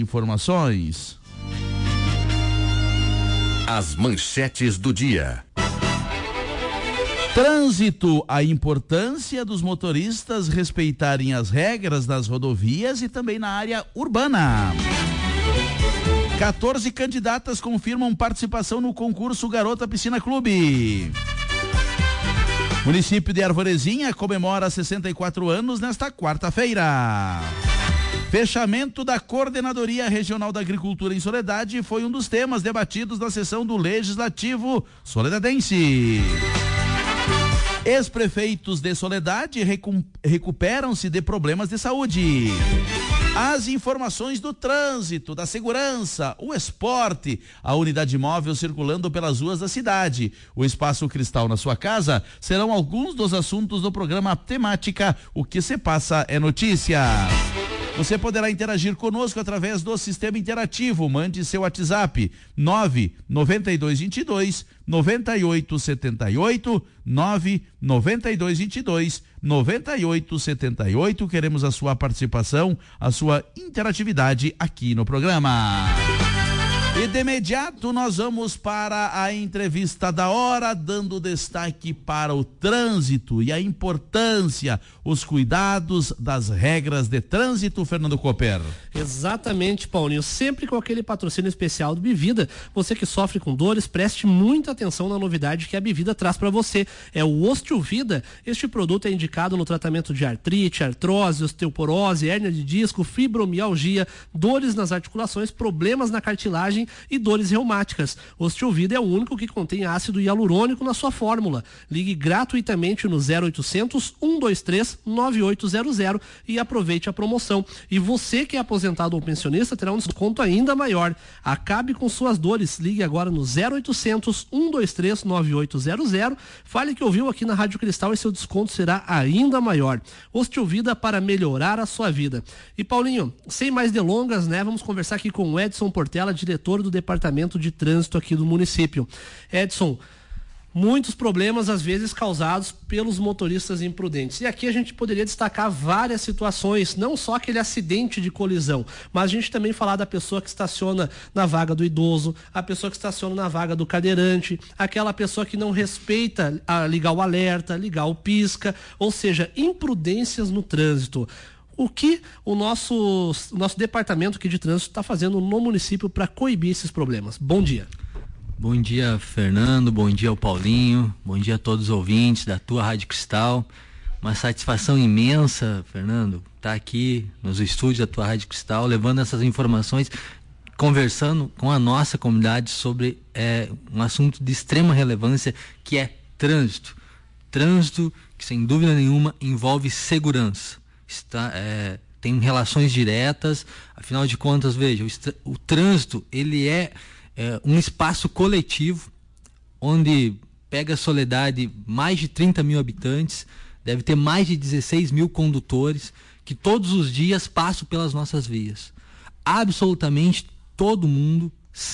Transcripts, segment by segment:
informações. As manchetes do dia. Trânsito, a importância dos motoristas respeitarem as regras das rodovias e também na área urbana. 14 candidatas confirmam participação no concurso Garota Piscina Clube. Município de Arvorezinha comemora 64 anos nesta quarta-feira. Fechamento da Coordenadoria Regional da Agricultura em Soledade foi um dos temas debatidos na sessão do Legislativo Soledadense. Ex-prefeitos de Soledade recuperam-se de problemas de saúde. As informações do trânsito, da segurança, o esporte, a unidade móvel circulando pelas ruas da cidade, o Espaço Cristal na sua casa, serão alguns dos assuntos do programa Temática O que se passa é notícia. Você poderá interagir conosco através do sistema interativo. Mande seu WhatsApp 99222-9878, 99222-9878. Queremos a sua participação, a sua interatividade aqui no programa. E de imediato nós vamos para a entrevista da hora, dando destaque para o trânsito e a importância, os cuidados das regras de trânsito, Fernando Cooper. Exatamente, Paulinho, sempre com aquele patrocínio especial do Bivida. Você que sofre com dores, preste muita atenção na novidade que a Bivida traz para você. É o Osteovida. Este produto é indicado no tratamento de artrite, artrose, osteoporose, hérnia de disco, fibromialgia, dores nas articulações, problemas na cartilagem e dores reumáticas. Osteovida é o único que contém ácido hialurônico na sua fórmula. Ligue gratuitamente no 0800 123 9800 e aproveite a promoção. E você que é aposentado ou pensionista terá um desconto ainda maior. Acabe com suas dores. Ligue agora no 0800 123 9800. Fale que ouviu aqui na Rádio Cristal e seu desconto será ainda maior. Osteovida para melhorar a sua vida. E Paulinho, sem mais delongas, né? Vamos conversar aqui com o Edson Portela, diretor do Departamento de Trânsito aqui do município. Edson, muitos problemas às vezes causados pelos motoristas imprudentes. E aqui a gente poderia destacar várias situações, não só aquele acidente de colisão, mas a gente também falar da pessoa que estaciona na vaga do idoso, a pessoa que estaciona na vaga do cadeirante, aquela pessoa que não respeita ligar o alerta, ligar o pisca, ou seja, imprudências no trânsito. O que o nosso departamento aqui de trânsito está fazendo no município para coibir esses problemas? Bom dia. Bom dia, Fernando, bom dia ao Paulinho, bom dia a todos os ouvintes da tua Rádio Cristal. Uma satisfação imensa, Fernando, estar aqui nos estúdios da tua Rádio Cristal, levando essas informações, conversando com a nossa comunidade sobre um assunto de extrema relevância, que é trânsito. Trânsito que, sem dúvida nenhuma, envolve segurança. Tem relações diretas, afinal de contas, veja, o trânsito, ele é um espaço coletivo onde pega a Soledade mais de 30 mil habitantes, deve ter mais de 16 mil condutores que todos os dias passam pelas nossas vias. Absolutamente todo mundo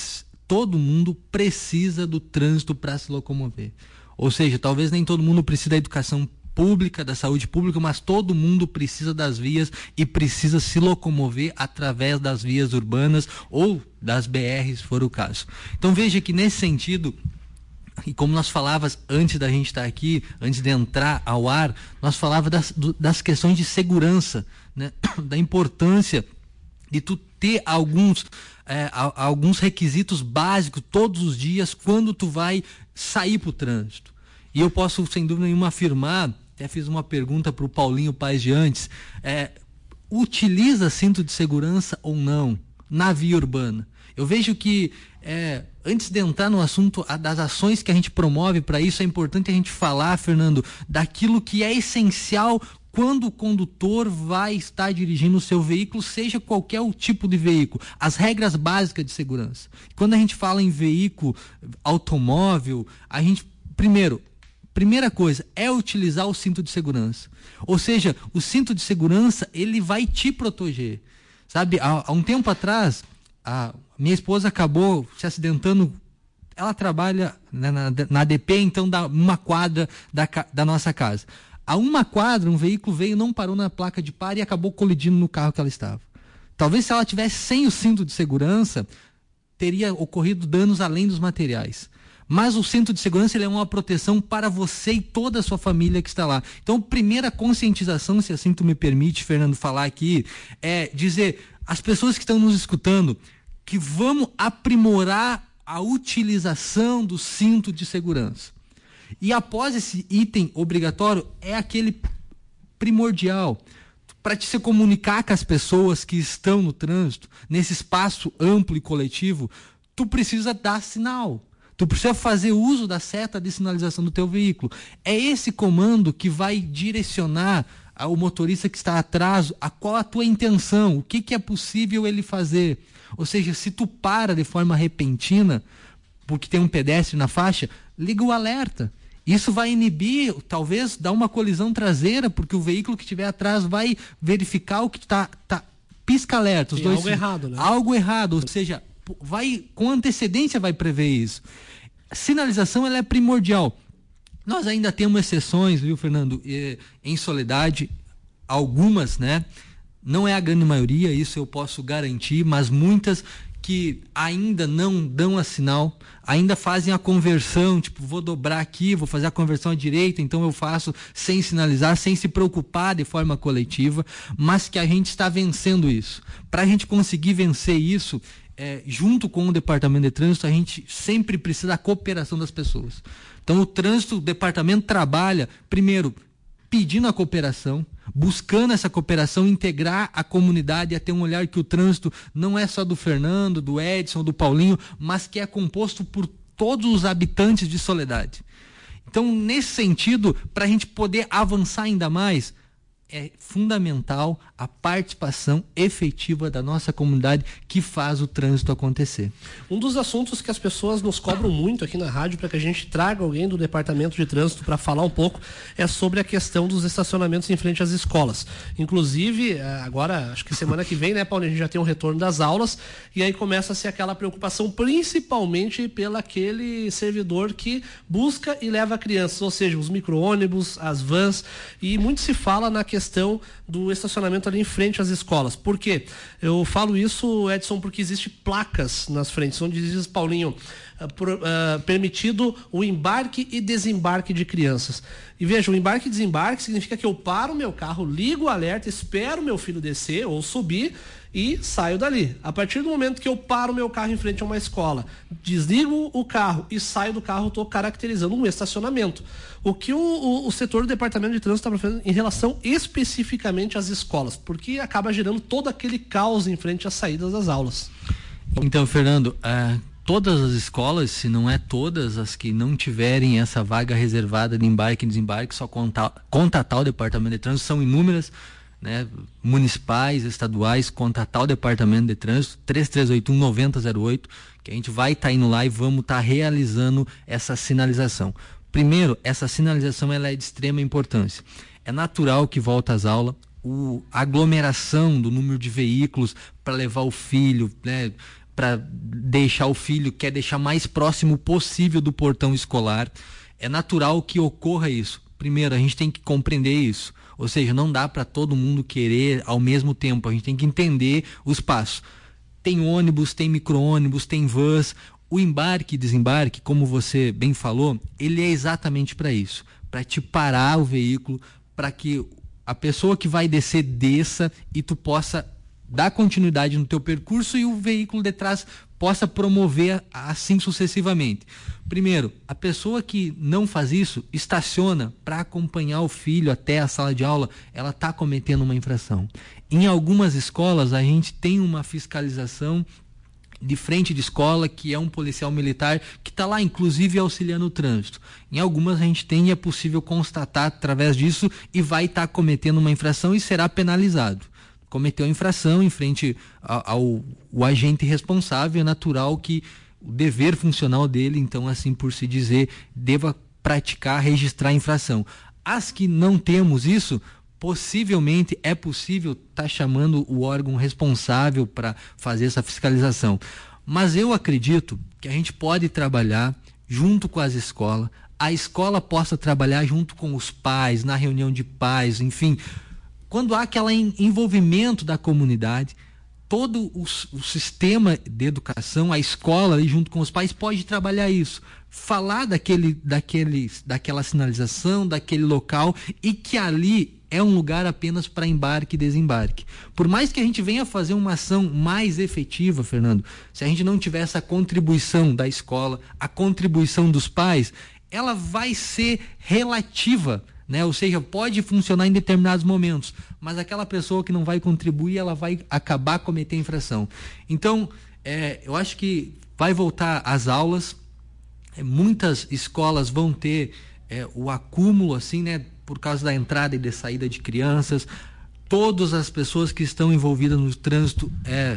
precisa do trânsito para se locomover. Ou seja, talvez nem todo mundo precisa da educação pública, da saúde pública, mas todo mundo precisa das vias e precisa se locomover através das vias urbanas ou das BRs, se for o caso. Então veja que nesse sentido, e como nós falávamos antes da gente estar aqui, antes de entrar ao ar, nós falávamos das questões de segurança, né? Da importância de tu ter alguns requisitos básicos todos os dias quando tu vai sair para o trânsito. E eu posso, sem dúvida nenhuma, afirmar, até fiz uma pergunta para o Paulinho Paes de antes, utiliza cinto de segurança ou não na via urbana? Eu vejo que, antes de entrar no assunto das ações que a gente promove para isso, é importante a gente falar, Fernando, daquilo que é essencial quando o condutor vai estar dirigindo o seu veículo, seja qualquer o tipo de veículo, as regras básicas de segurança. Quando a gente fala em veículo automóvel, a gente, primeira coisa, é utilizar o cinto de segurança. Ou seja, o cinto de segurança, ele vai te proteger. Sabe, há um tempo atrás, a minha esposa acabou se acidentando. Ela trabalha na ADP, então dá uma quadra da nossa casa. A uma quadra, um veículo veio, não parou na placa de pare e acabou colidindo no carro que ela estava. Talvez se ela tivesse sem o cinto de segurança, teria ocorrido danos além dos materiais. Mas o cinto de segurança ele é uma proteção para você e toda a sua família que está lá. Então, primeira conscientização, se assim tu me permite, Fernando, falar aqui, é dizer às pessoas que estão nos escutando que vamos aprimorar a utilização do cinto de segurança. E após esse item obrigatório, é aquele primordial para te se comunicar com as pessoas que estão no trânsito, nesse espaço amplo e coletivo, tu precisa dar sinal. Tu precisa fazer uso da seta de sinalização do teu veículo. É esse comando que vai direcionar ao motorista que está atrás a qual a tua intenção, o que é possível ele fazer. Ou seja, se tu para de forma repentina, porque tem um pedestre na faixa, liga o alerta. Isso vai inibir, talvez, dar uma colisão traseira, porque o veículo que estiver atrás vai verificar o que está pisca alerta. Tem algo errado, né? Algo errado, ou seja, vai com antecedência vai prever isso. Sinalização ela é primordial. Nós ainda temos exceções, viu, Fernando? Em Soledade, algumas, né? Não é a grande maioria, isso eu posso garantir, mas muitas que ainda não dão a sinal, ainda fazem a conversão, tipo, vou dobrar aqui, vou fazer a conversão à direita, então eu faço sem sinalizar, sem se preocupar de forma coletiva, mas que a gente está vencendo isso. Para a gente conseguir vencer isso, junto com o Departamento de Trânsito, a gente sempre precisa da cooperação das pessoas. Então o departamento trabalha, primeiro, pedindo a cooperação, buscando essa cooperação, integrar a comunidade, a ter um olhar que o trânsito não é só do Fernando, do Edson, do Paulinho, mas que é composto por todos os habitantes de Soledade. Então, nesse sentido, para a gente poder avançar ainda mais, é fundamental a participação efetiva da nossa comunidade que faz o trânsito acontecer. Um dos assuntos que as pessoas nos cobram muito aqui na rádio para que a gente traga alguém do departamento de trânsito para falar um pouco é sobre a questão dos estacionamentos em frente às escolas. Inclusive, agora, acho que semana que vem, né, Paulo, a gente já tem o retorno das aulas e aí começa a ser aquela preocupação principalmente pelo aquele servidor que busca e leva crianças, ou seja, os micro-ônibus, as vans, e muito se fala na questão do estacionamento ali em frente às escolas. Por quê? Eu falo isso, Edson, porque existe placas nas frentes, onde diz, Paulinho, permitido o embarque e desembarque de crianças. E veja, o embarque e desembarque significa que eu paro o meu carro, ligo o alerta, espero o meu filho descer ou subir e saio dali. A partir do momento que eu paro o meu carro em frente a uma escola, desligo o carro e saio do carro, estou caracterizando um estacionamento. O que o setor do Departamento de Trânsito está fazendo em relação especificamente às escolas, porque acaba gerando todo aquele caos em frente às saídas das aulas. Então, Fernando, todas as escolas, se não é todas, as que não tiverem essa vaga reservada de embarque e desembarque, só contatar o Departamento de Trânsito, são inúmeras, né, municipais, estaduais, contatar o Departamento de Trânsito, 3381-9008, que a gente vai estar indo lá e vamos estar realizando essa sinalização. Primeiro, essa sinalização ela é de extrema importância. É natural que volta às aulas, a aglomeração do número de veículos para levar o filho, né, para deixar o filho, quer deixar mais próximo possível do portão escolar. É natural que ocorra isso. Primeiro, a gente tem que compreender isso. Ou seja, não dá para todo mundo querer ao mesmo tempo. A gente tem que entender os passos. Tem ônibus, tem micro-ônibus, tem vans. O embarque e desembarque, como você bem falou, ele é exatamente para isso. Para te parar o veículo, para que a pessoa que vai descer desça e tu possa dar continuidade no teu percurso e o veículo de trás possa promover assim sucessivamente. Primeiro, a pessoa que não faz isso, estaciona para acompanhar o filho até a sala de aula, ela está cometendo uma infração. Em algumas escolas, a gente tem uma fiscalização de frente de escola, que é um policial militar que está lá, inclusive, auxiliando o trânsito. Em algumas a gente tem e é possível constatar através disso e vai estar cometendo uma infração e será penalizado. Cometeu a infração em frente ao agente responsável, é natural que o dever funcional dele, então, assim por se dizer, deva praticar, registrar a infração. As que não temos isso, possivelmente é possível estar chamando o órgão responsável para fazer essa fiscalização. Mas eu acredito que a gente pode trabalhar junto com as escolas, a escola possa trabalhar junto com os pais, na reunião de pais, enfim, quando há aquele envolvimento da comunidade, todo o sistema de educação, a escola ali junto com os pais pode trabalhar isso. Falar daquela sinalização, daquele local, e que ali é um lugar apenas para embarque e desembarque. Por mais que a gente venha fazer uma ação mais efetiva, Fernando, se a gente não tiver essa contribuição da escola, a contribuição dos pais, ela vai ser relativa, né? Ou seja, pode funcionar em determinados momentos, mas aquela pessoa que não vai contribuir, ela vai acabar cometendo infração. Então, eu acho que vai voltar às aulas. Muitas escolas vão ter o acúmulo, assim, né, por causa da entrada e da saída de crianças. Todas as pessoas que estão envolvidas no trânsito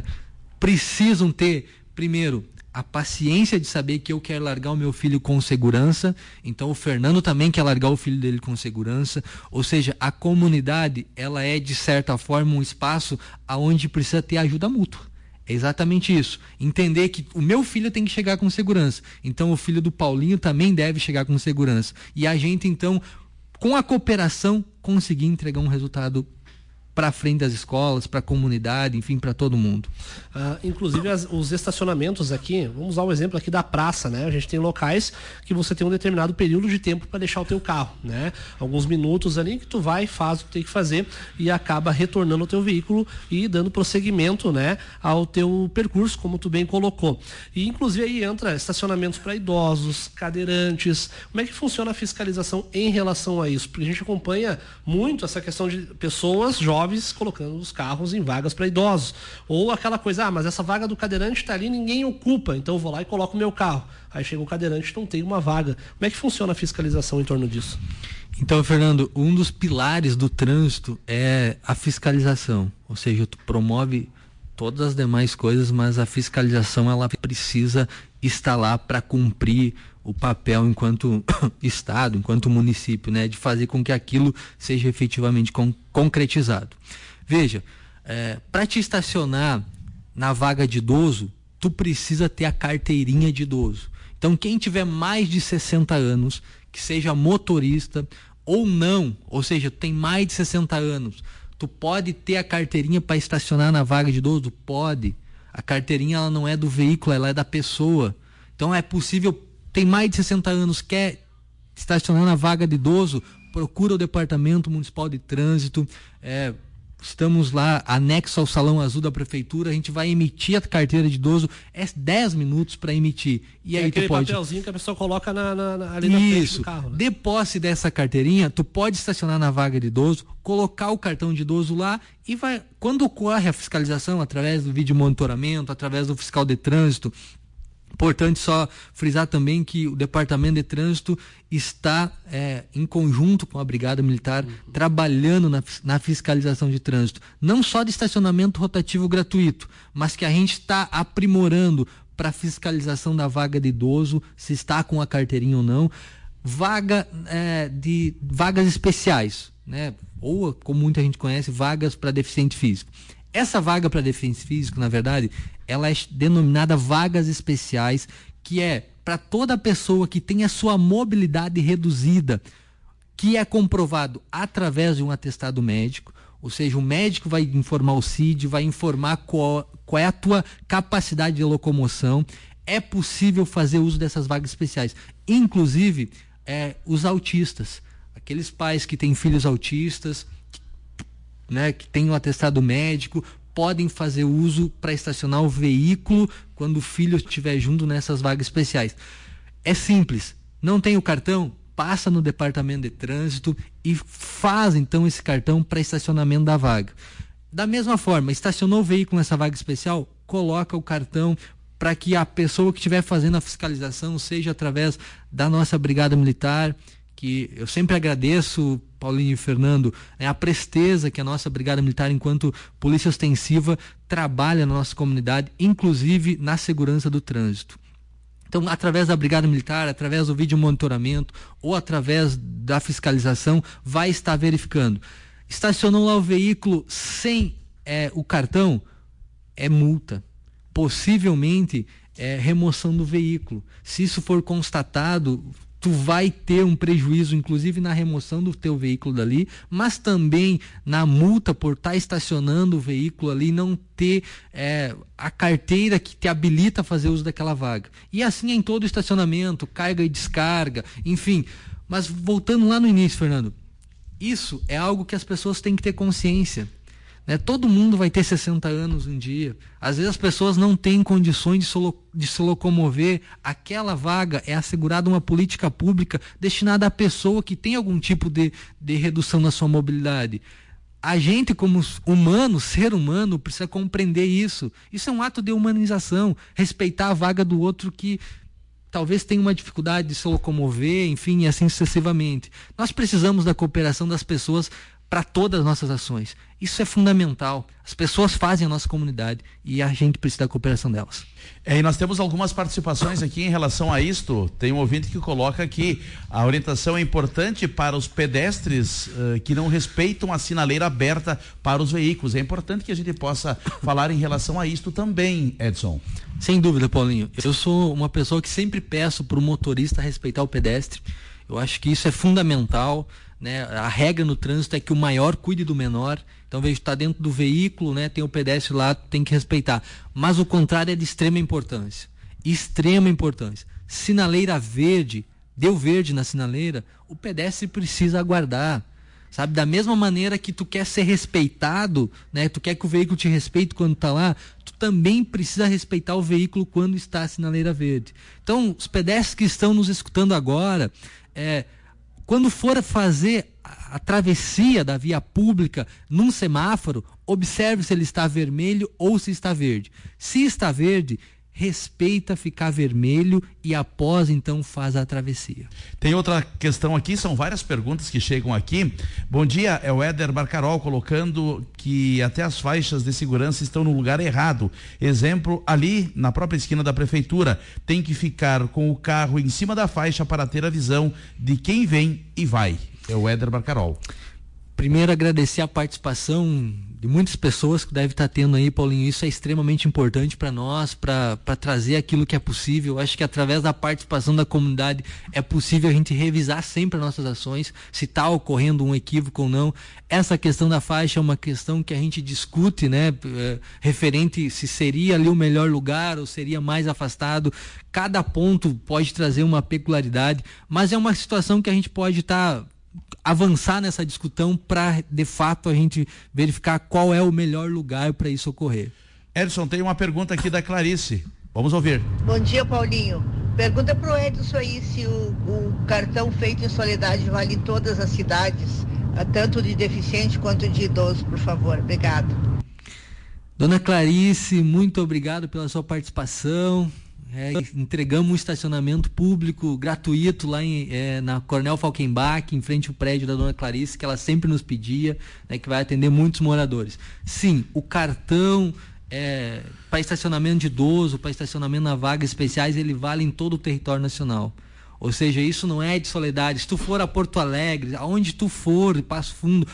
precisam ter, primeiro, a paciência de saber que eu quero largar o meu filho com segurança. Então o Fernando também quer largar o filho dele com segurança. Ou seja, a comunidade, ela é de certa forma um espaço aonde precisa ter ajuda mútua. É exatamente isso. Entender que o meu filho tem que chegar com segurança. Então o filho do Paulinho também deve chegar com segurança. E a gente, então, com a cooperação, conseguir entregar um resultado para frente das escolas, para a comunidade, enfim, para todo mundo. Inclusive os estacionamentos aqui, vamos usar o exemplo aqui da praça, né? A gente tem locais que você tem um determinado período de tempo para deixar o teu carro, né? Alguns minutos ali que tu vai, faz o que tem que fazer e acaba retornando o teu veículo e dando prosseguimento, né, ao teu percurso, como tu bem colocou. E inclusive aí entra estacionamentos para idosos, cadeirantes. Como é que funciona a fiscalização em relação a isso? Porque a gente acompanha muito essa questão de pessoas jovens colocando os carros em vagas para idosos. Ou aquela coisa, mas essa vaga do cadeirante está ali, ninguém ocupa, então eu vou lá e coloco o meu carro. Aí chega o cadeirante e não tem uma vaga. Como é que funciona a fiscalização em torno disso? Então, Fernando, um dos pilares do trânsito é a fiscalização. Ou seja, tu promove todas as demais coisas, mas a fiscalização, ela precisa estar lá para cumprir o papel enquanto Estado, enquanto município, né, de fazer com que aquilo seja efetivamente concretizado. Veja, para te estacionar na vaga de idoso, tu precisa ter a carteirinha de idoso. Então, quem tiver mais de 60 anos, que seja motorista ou não, ou seja, tem mais de 60 anos, tu pode ter a carteirinha para estacionar na vaga de idoso? Pode. A carteirinha, ela não é do veículo, ela é da pessoa. Então é possível, tem mais de 60 anos, quer estacionar na vaga de idoso, procura o Departamento Municipal de Trânsito, estamos lá, anexo ao Salão Azul da Prefeitura, a gente vai emitir a carteira de idoso, 10 minutos para emitir. E aí aquele tu pode... papelzinho que a pessoa coloca ali na frente do carro. Né? De posse dessa carteirinha, tu pode estacionar na vaga de idoso, colocar o cartão de idoso lá e vai, quando ocorre a fiscalização, através do vídeo monitoramento, através do fiscal de trânsito. Importante só frisar também que o Departamento de Trânsito está em conjunto com a Brigada Militar trabalhando na fiscalização de trânsito, não só de estacionamento rotativo gratuito, mas que a gente está aprimorando para fiscalização da vaga de idoso, se está com a carteirinha ou não, vagas especiais, né? Ou, como muita gente conhece, vagas para deficiente físico. Essa vaga para deficiente físico, na verdade, ela é denominada vagas especiais, que é para toda pessoa que tem a sua mobilidade reduzida, que é comprovado através de um atestado médico, ou seja, o médico vai informar o CID, vai informar qual é a tua capacidade de locomoção. É possível fazer uso dessas vagas especiais, inclusive os autistas, aqueles pais que têm filhos autistas, né, que tem um atestado médico, podem fazer uso para estacionar o veículo quando o filho estiver junto nessas vagas especiais. É simples, não tem o cartão? Passa no Departamento de Trânsito e faz então esse cartão para estacionamento da vaga. Da mesma forma, estacionou o veículo nessa vaga especial, coloca o cartão para que a pessoa que estiver fazendo a fiscalização seja através da nossa Brigada Militar, que eu sempre agradeço, Paulinho e Fernando, a presteza que a nossa Brigada Militar, enquanto Polícia Ostensiva, trabalha na nossa comunidade, inclusive na segurança do trânsito. Então, através da Brigada Militar, através do vídeo monitoramento ou através da fiscalização, vai estar verificando. Estacionou lá o veículo sem o cartão, é multa. Possivelmente, remoção do veículo. Se isso for constatado, tu vai ter um prejuízo, inclusive na remoção do teu veículo dali, mas também na multa por estar estacionando o veículo ali, não ter a carteira que te habilita a fazer uso daquela vaga. E assim é em todo o estacionamento, carga e descarga, enfim. Mas voltando lá no início, Fernando, isso é algo que as pessoas têm que ter consciência. Né? Todo mundo vai ter 60 anos um dia. Às vezes as pessoas não têm condições de se locomover. Aquela vaga é assegurada uma política pública destinada à pessoa que tem algum tipo de redução na sua mobilidade. A gente, como humano, ser humano, precisa compreender isso. Isso é um ato de humanização. Respeitar a vaga do outro que talvez tenha uma dificuldade de se locomover, enfim, e assim sucessivamente. Nós precisamos da cooperação das pessoas para todas as nossas ações. Isso é fundamental. As pessoas fazem a nossa comunidade e a gente precisa da cooperação delas. E nós temos algumas participações aqui em relação a isto. Tem um ouvinte que coloca que a orientação é importante para os pedestres que não respeitam a sinaleira aberta para os veículos. É importante que a gente possa falar em relação a isto também, Edson. Sem dúvida, Paulinho. Eu sou uma pessoa que sempre peço para o motorista respeitar o pedestre. Eu acho que isso é fundamental. Né? A regra no trânsito é que o maior cuide do menor. Então, veja, está dentro do veículo, né? Tem o pedestre lá, tem que respeitar. Mas o contrário é de extrema importância. Extrema importância. Sinaleira verde, deu verde na sinaleira, o pedestre precisa aguardar. Sabe? Da mesma maneira que tu quer ser respeitado, né? Tu quer que o veículo te respeite quando está lá, tu também precisa respeitar o veículo quando está a sinaleira verde. Então, os pedestres que estão nos escutando agora, quando for fazer a travessia da via pública num semáforo, observe se ele está vermelho ou se está verde. Se está verde, respeita ficar vermelho e após então faz a travessia. Tem outra questão aqui, são várias perguntas que chegam aqui. Bom dia, é o Éder Barcarol colocando que até as faixas de segurança estão no lugar errado. Exemplo, ali na própria esquina da prefeitura, tem que ficar com o carro em cima da faixa para ter a visão de quem vem e vai. É o Éder Barcarol. Primeiro, agradecer a participação de muitas pessoas que deve estar tendo aí, Paulinho. Isso é extremamente importante para nós, para trazer aquilo que é possível. Eu acho que através da participação da comunidade é possível a gente revisar sempre as nossas ações, se está ocorrendo um equívoco ou não. Essa questão da faixa é uma questão que a gente discute, né? Referente se seria ali o melhor lugar ou seria mais afastado. Cada ponto pode trazer uma peculiaridade, mas é uma situação que a gente pode avançar nessa discussão para, de fato, a gente verificar qual é o melhor lugar para isso ocorrer. Edson, tem uma pergunta aqui da Clarice. Vamos ouvir. Bom dia, Paulinho. Pergunta para o Edson aí se o cartão feito em Soledade vale em todas as cidades, tanto de deficiente quanto de idoso, por favor. Obrigado. Dona Clarice, muito obrigado pela sua participação. Entregamos um estacionamento público gratuito lá na Coronel Falkenbach, em frente ao prédio da Dona Clarice, que ela sempre nos pedia, né, que vai atender muitos moradores. Sim, o cartão para estacionamento de idoso, para estacionamento na vagas especiais, ele vale em todo o território nacional. Ou seja, isso não é de Soledade. Se tu for a Porto Alegre, aonde tu for, Passo Fundo,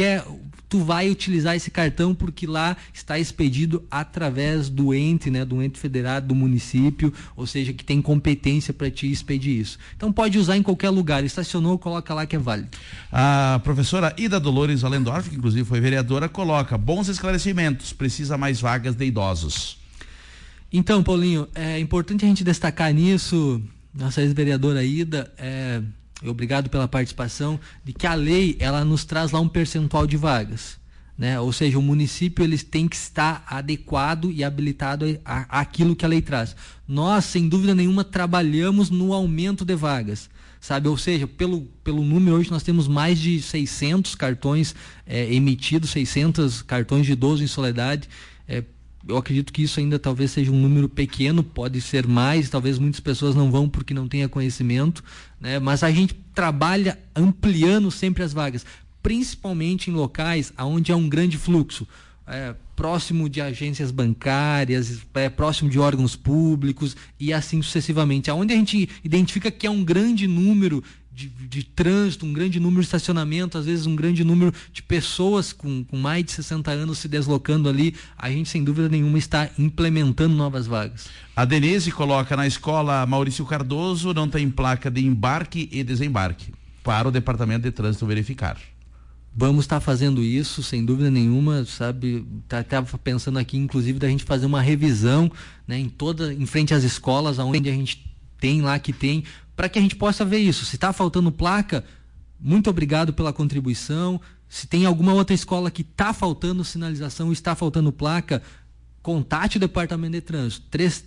tu vai utilizar esse cartão porque lá está expedido através do ente, né, do ente federado, do município, ou seja, que tem competência para te expedir isso. Então pode usar em qualquer lugar. Estacionou, coloca lá que é válido. A professora Ida Dolores Wallendorf, que inclusive foi vereadora, coloca: bons esclarecimentos, precisa mais vagas de idosos. Então, Paulinho, é importante a gente destacar nisso, nossa ex-vereadora Ida, obrigado pela participação, de que a lei, ela nos traz lá um percentual de vagas, né? Ou seja, o município, eles tem que estar adequado e habilitado àquilo que a lei traz. Nós, sem dúvida nenhuma, trabalhamos no aumento de vagas, sabe? Ou seja, pelo número, hoje nós temos mais de 600 cartões emitidos, 600 cartões de idoso em Soledade. Eu acredito que isso ainda talvez seja um número pequeno, pode ser mais, talvez muitas pessoas não vão porque não tenha conhecimento, né? Mas a gente trabalha ampliando sempre as vagas, principalmente em locais onde há um grande fluxo, próximo de agências bancárias, próximo de órgãos públicos e assim sucessivamente. Onde a gente identifica que é um grande número de trânsito, um grande número de estacionamento, às vezes um grande número de pessoas com mais de 60 anos se deslocando ali, a gente sem dúvida nenhuma está implementando novas vagas. A Denise coloca: na escola Maurício Cardoso não tem placa de embarque e desembarque, para o departamento de trânsito verificar. Vamos estar fazendo isso, sem dúvida nenhuma, sabe? Estava pensando aqui, inclusive, da gente fazer uma revisão, né, em frente às escolas, onde a gente tem lá que tem, para que a gente possa ver isso. Se está faltando placa, muito obrigado pela contribuição. Se tem alguma outra escola que está faltando sinalização, está faltando placa, contate o departamento de trânsito,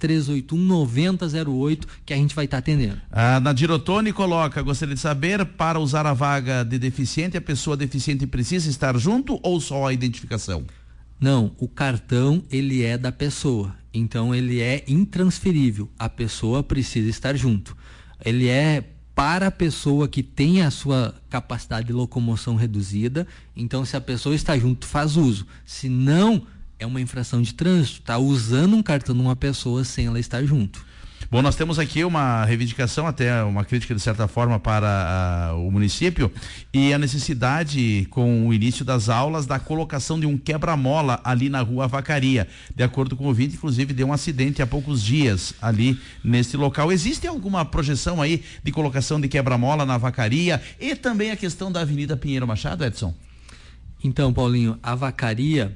3381-9008, que a gente vai estar atendendo. A Nadir Ottoni coloca: gostaria de saber, para usar a vaga de deficiente, a pessoa deficiente precisa estar junto ou só a identificação? Não, o cartão, ele é da pessoa, então ele é intransferível, a pessoa precisa estar junto. Ele é para a pessoa que tem a sua capacidade de locomoção reduzida, então se a pessoa está junto, faz uso. Se não, é uma infração de trânsito, está usando um cartão de uma pessoa sem ela estar junto. Bom, nós temos aqui uma reivindicação, até uma crítica de certa forma para o município, e a necessidade, com o início das aulas, da colocação de um quebra-mola ali na rua Vacaria. De acordo com o ouvinte, inclusive deu um acidente há poucos dias ali neste local. Existe alguma projeção aí de colocação de quebra-mola na Vacaria e também a questão da Avenida Pinheiro Machado, Edson? Então, Paulinho, a Vacaria,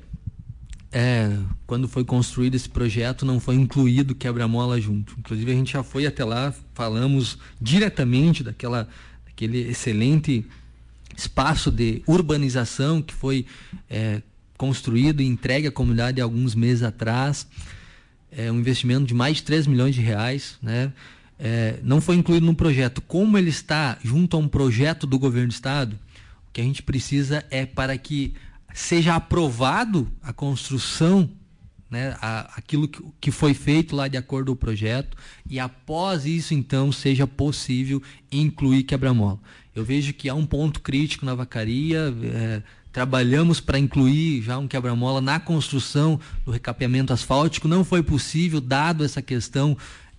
quando foi construído esse projeto, não foi incluído quebra-mola junto. Inclusive, a gente já foi até lá, falamos diretamente daquele excelente espaço de urbanização que foi construído e entregue à comunidade há alguns meses atrás. É um investimento de mais de 3 milhões de reais, né? Não foi incluído no projeto. Como ele está junto a um projeto do governo do estado, o que a gente precisa é para que seja aprovado a construção, né, aquilo que foi feito lá de acordo com o projeto, e após isso, então, seja possível incluir quebra-mola. Eu vejo que há um ponto crítico na Vacaria, trabalhamos para incluir já um quebra-mola na construção do recapeamento asfáltico, não foi possível, dado essa questão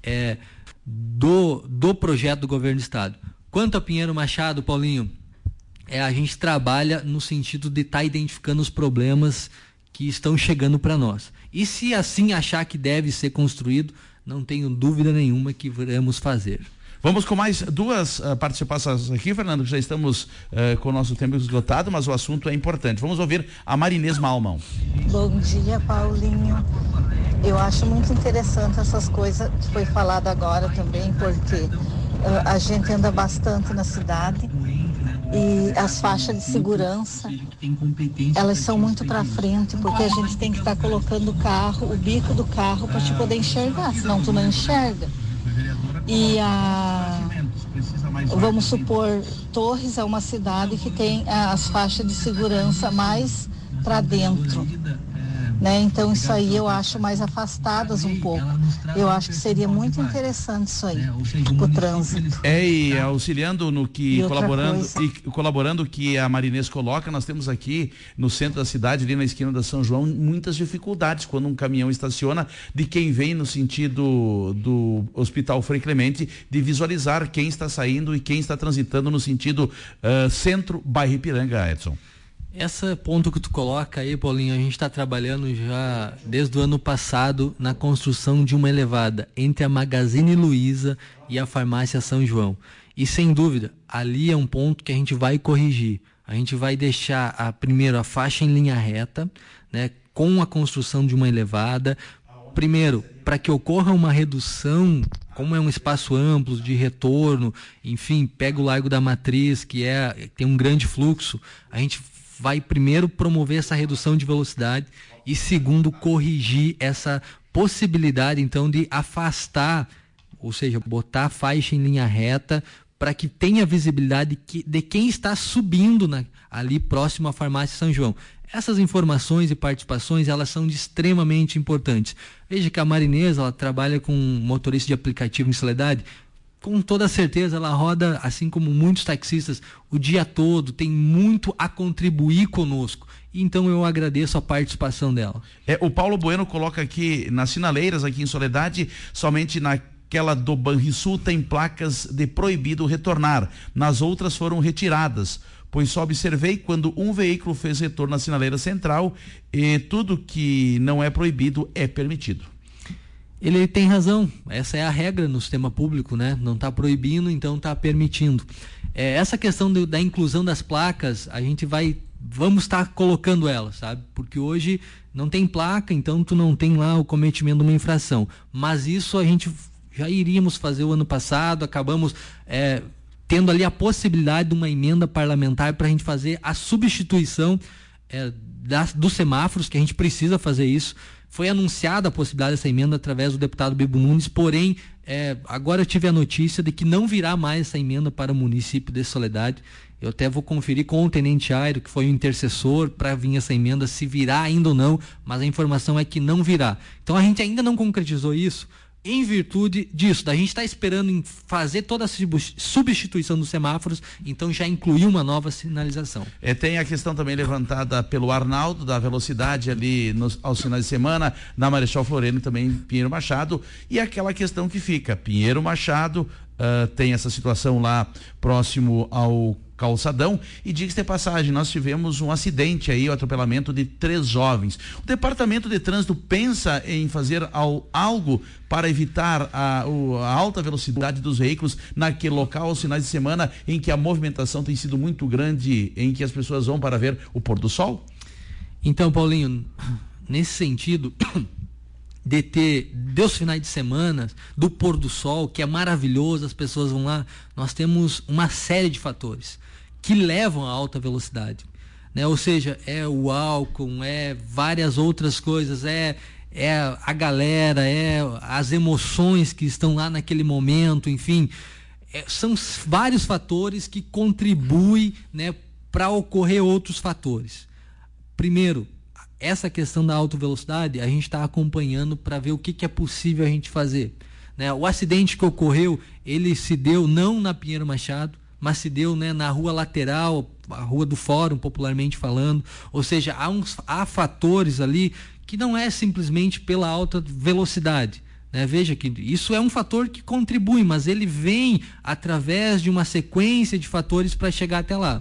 do projeto do governo do estado. Quanto a Pinheiro Machado, Paulinho, a gente trabalha no sentido de estar identificando os problemas que estão chegando para nós. E se assim achar que deve ser construído, não tenho dúvida nenhuma que iremos fazer. Vamos com mais duas participações aqui, Fernando, que já estamos com o nosso tempo esgotado, mas o assunto é importante. Vamos ouvir a Marinês Malmão. Bom dia, Paulinho. Eu acho muito interessante essas coisas que foi falado agora também, porque a gente anda bastante na cidade. E as faixas de segurança, elas são muito para frente, porque a gente tem que estar colocando o bico do carro para te poder enxergar, senão tu não enxerga. E vamos supor, Torres é uma cidade que tem as faixas de segurança mais para dentro, né? Então isso aí eu acho mais afastadas um pouco. Eu acho que seria muito interessante isso aí, o trânsito. E auxiliando no que, colaborando que a Marinês coloca, nós temos aqui no centro da cidade, ali na esquina da São João, muitas dificuldades quando um caminhão estaciona, de quem vem no sentido do Hospital Frei Clemente, de visualizar quem está saindo e quem está transitando no sentido centro, bairro Ipiranga, Edson. Esse ponto que tu coloca aí, Paulinho, a gente está trabalhando já desde o ano passado na construção de uma elevada entre a Magazine Luiza e a Farmácia São João. E sem dúvida, ali é um ponto que a gente vai corrigir. A gente vai deixar primeiro a faixa em linha reta, né, com a construção de uma elevada. Primeiro, para que ocorra uma redução, como é um espaço amplo de retorno, enfim, pega o Largo da Matriz, que tem um grande fluxo, a gente vai primeiro promover essa redução de velocidade e segundo corrigir essa possibilidade então de afastar, ou seja, botar a faixa em linha reta para que tenha visibilidade de quem está subindo ali próximo à Farmácia São João. Essas informações e participações, elas são extremamente importantes. Veja que a Marinês, ela trabalha com motorista de aplicativo em Soledade. Com toda certeza ela roda, assim como muitos taxistas, o dia todo, tem muito a contribuir conosco. Então eu agradeço a participação dela. O Paulo Bueno coloca aqui nas sinaleiras, aqui em Soledade, somente na Aquela do Banrisul tem placas de proibido retornar, nas outras foram retiradas, pois só observei quando um veículo fez retorno na sinaleira central e tudo que não é proibido é permitido. Ele tem razão, essa é a regra no sistema público, né? Não está proibindo, então está permitindo. Essa questão da inclusão das placas, vamos estar colocando elas, sabe? Porque hoje não tem placa, então tu não tem lá o cometimento de uma infração. Mas isso a gente já iríamos fazer o ano passado, acabamos tendo ali a possibilidade de uma emenda parlamentar para a gente fazer a substituição dos semáforos, que a gente precisa fazer isso. Foi anunciada a possibilidade dessa emenda através do deputado Bibo Nunes, porém, agora eu tive a notícia de que não virá mais essa emenda para o município de Soledade. Eu até vou conferir com o Tenente Airo, que foi o intercessor para vir essa emenda, se virá ainda ou não, mas a informação é que não virá. Então a gente ainda não concretizou isso, em virtude disso, da gente está esperando em fazer toda a substituição dos semáforos, então já incluiu uma nova sinalização. Tem a questão também levantada pelo Arnaldo, da velocidade ali aos finais de semana, na Marechal Floriano e também Pinheiro Machado, e aquela questão que fica, Pinheiro Machado, tem essa situação lá próximo ao calçadão, e diga-se de passagem, nós tivemos um acidente aí, o atropelamento de 3 jovens. O Departamento de Trânsito pensa em fazer algo para evitar a alta velocidade dos veículos naquele local aos finais de semana em que a movimentação tem sido muito grande, em que as pessoas vão para ver o pôr do sol? Então, Paulinho, nesse sentido dos finais de semana, do pôr do sol, que é maravilhoso, as pessoas vão lá, nós temos uma série de fatores que levam à alta velocidade, né? Ou seja, o álcool, várias outras coisas, a galera, as emoções que estão lá naquele momento, enfim, são vários fatores que contribuem, né, para ocorrer outros fatores. Primeiro, essa questão da alta velocidade, a gente está acompanhando para ver o que é possível a gente fazer, né? O acidente que ocorreu, ele se deu não na Pinheiro Machado, mas se deu, né, na rua lateral, a rua do Fórum, popularmente falando. Ou seja, há fatores ali que não é simplesmente pela alta velocidade, né? Veja que isso é um fator que contribui, mas ele vem através de uma sequência de fatores para chegar até lá.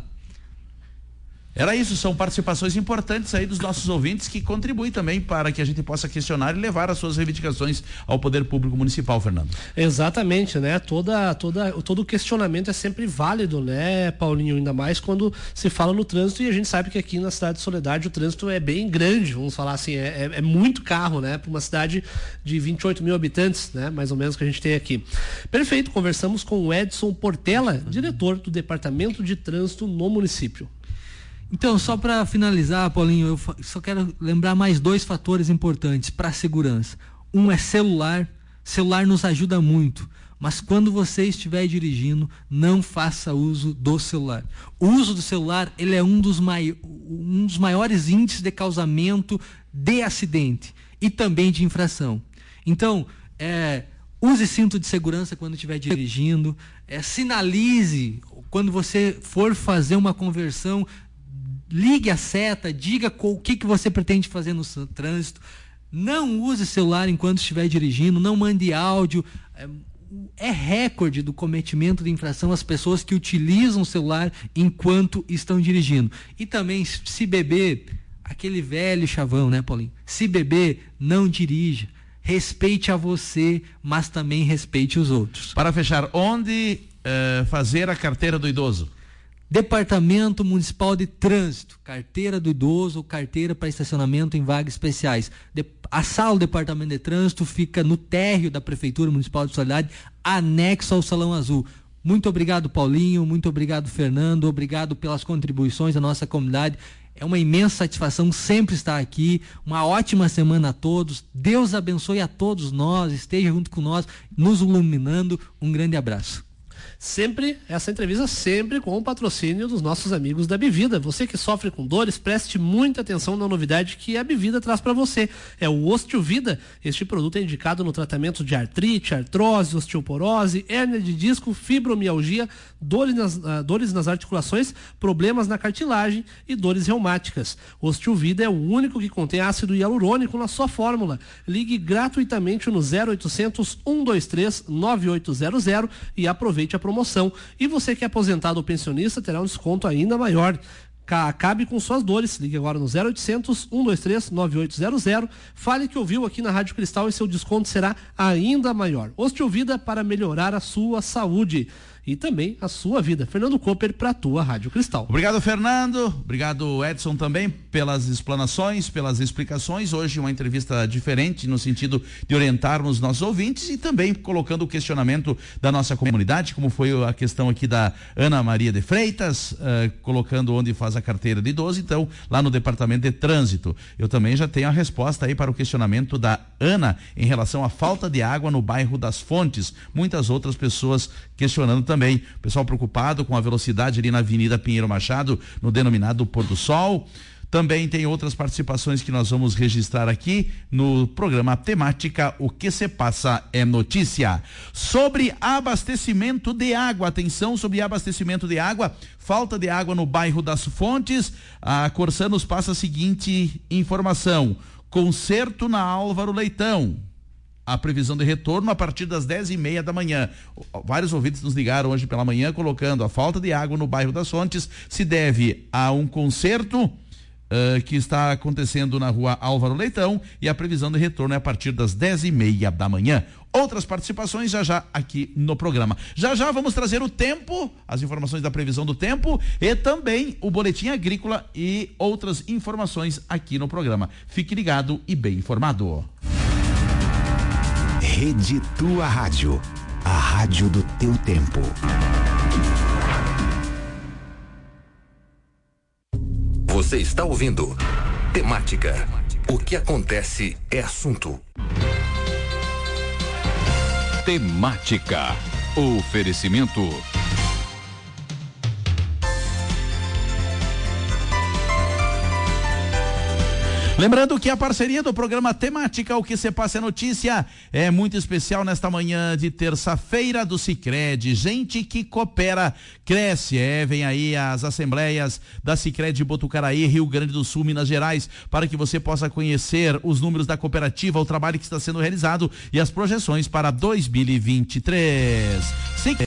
Era isso, são participações importantes aí dos nossos ouvintes que contribuem também para que a gente possa questionar e levar as suas reivindicações ao Poder Público Municipal, Fernando. Exatamente, né? Todo questionamento é sempre válido, né, Paulinho? Ainda mais quando se fala no trânsito, e a gente sabe que aqui na cidade de Soledade o trânsito é bem grande, vamos falar assim, é muito carro, né? Para uma cidade de 28 mil habitantes, né? Mais ou menos que a gente tem aqui. Perfeito, conversamos com o Edson Portela, diretor do Departamento de Trânsito no município. Então, só para finalizar, Paulinho, eu só quero lembrar mais 2 fatores importantes para a segurança. Um é celular. Celular nos ajuda muito, mas quando você estiver dirigindo, não faça uso do celular. O uso do celular, ele é um dos maiores índices de causamento de acidente e também de infração. Então, use cinto de segurança quando estiver dirigindo, sinalize quando você for fazer uma conversão, ligue a seta, diga o que você pretende fazer no trânsito. Não use celular enquanto estiver dirigindo, não mande áudio. É recorde do cometimento de infração as pessoas que utilizam o celular enquanto estão dirigindo. E também, se beber, aquele velho chavão, né, Paulinho? Se beber, não dirija. Respeite a você, mas também respeite os outros. Para fechar, onde fazer a carteira do idoso? Departamento Municipal de Trânsito, carteira do idoso ou carteira para estacionamento em vagas especiais. A sala do Departamento de Trânsito fica no térreo da Prefeitura Municipal de Soledade, anexo ao Salão Azul. Muito obrigado, Paulinho, muito obrigado, Fernando, obrigado pelas contribuições da nossa comunidade. É uma imensa satisfação sempre estar aqui. Uma ótima semana a todos. Deus abençoe a todos nós, esteja junto com nós, nos iluminando. Um grande abraço. Essa entrevista sempre com o patrocínio dos nossos amigos da Bivida. Você que sofre com dores, preste muita atenção na novidade que a Bivida traz para você. É o Osteovida. Este produto é indicado no tratamento de artrite, artrose, osteoporose, hérnia de disco, fibromialgia, dores nas articulações, problemas na cartilagem e dores reumáticas. O Osteovida é o único que contém ácido hialurônico na sua fórmula. Ligue gratuitamente no 0800 123 9800 e aproveite a promoção. E você que é aposentado ou pensionista terá um desconto ainda maior. Acabe com suas dores. Ligue agora no 0800 123 9800. Fale que ouviu aqui na Rádio Cristal e seu desconto será ainda maior. Osteovida para melhorar a sua saúde e também a sua vida. Fernando Cooper para a tua Rádio Cristal. Obrigado, Fernando. Obrigado, Edson, também pelas explanações, pelas explicações. Hoje uma entrevista diferente no sentido de orientarmos nossos ouvintes e também colocando o questionamento da nossa comunidade, como foi a questão aqui da Ana Maria de Freitas, colocando onde faz a carteira de idoso, então lá no Departamento de Trânsito. Eu também já tenho a resposta aí para o questionamento da Ana em relação à falta de água no bairro das Fontes. Muitas outras pessoas questionando também. Pessoal preocupado com a velocidade ali na Avenida Pinheiro Machado, no denominado Pôr do Sol. Também tem outras participações que nós vamos registrar aqui no programa Temática O que se passa é notícia. Sobre abastecimento de água, atenção sobre abastecimento de água, falta de água no bairro das Fontes. A Corsã nos passa a seguinte informação: concerto na Álvaro Leitão. A previsão de retorno a partir das 10:30 da manhã. Vários ouvintes nos ligaram hoje pela manhã colocando a falta de água no bairro das Fontes se deve a um concerto que está acontecendo na rua Álvaro Leitão e a previsão de retorno é a partir das 10:30 da manhã. Outras participações já aqui no programa. Já vamos trazer o tempo, as informações da previsão do tempo e também o boletim agrícola e outras informações aqui no programa. Fique ligado e bem informado. Rede Tua Rádio, a rádio do teu tempo. Você está ouvindo Temática. O que acontece é assunto. Temática. Oferecimento. Lembrando que a parceria do programa Temática, o que se passa é notícia, é muito especial nesta manhã de terça-feira do Sicredi. Gente que coopera, cresce. Vem aí as assembleias da Sicredi Botucaraí, Rio Grande do Sul, Minas Gerais, para que você possa conhecer os números da cooperativa, o trabalho que está sendo realizado e as projeções para 2023.